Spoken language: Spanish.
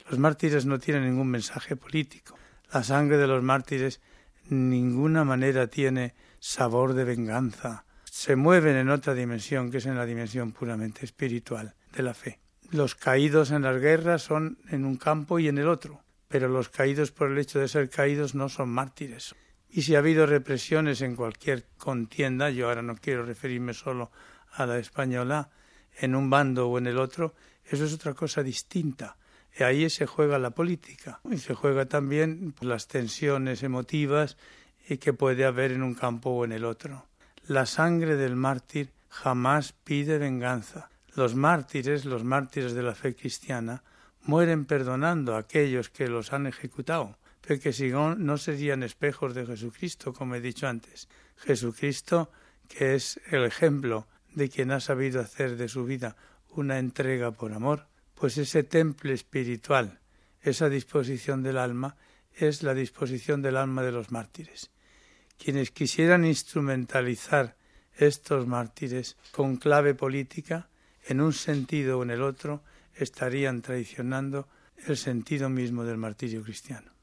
Los mártires no tienen ningún mensaje político. La sangre de los mártires en ninguna manera tiene sabor de venganza. Se mueven en otra dimensión, que es en la dimensión puramente espiritual de la fe. Los caídos en las guerras son en un campo y en el otro, pero los caídos por el hecho de ser caídos no son mártires. Y si ha habido represiones en cualquier contienda, yo ahora no quiero referirme solo a la española, en un bando o en el otro, eso es otra cosa distinta. Y ahí se juega la política y se juega también las tensiones emotivas que puede haber en un campo o en el otro. La sangre del mártir jamás pide venganza. Los mártires de la fe cristiana, mueren perdonando a aquellos que los han ejecutado, porque si no serían espejos de Jesucristo, como he dicho antes. Jesucristo, que es el ejemplo de quien ha sabido hacer de su vida una entrega por amor, pues ese temple espiritual, esa disposición del alma, es la disposición del alma de los mártires. Quienes quisieran instrumentalizar estos mártires con clave política, en un sentido o en el otro, estarían traicionando el sentido mismo del martirio cristiano.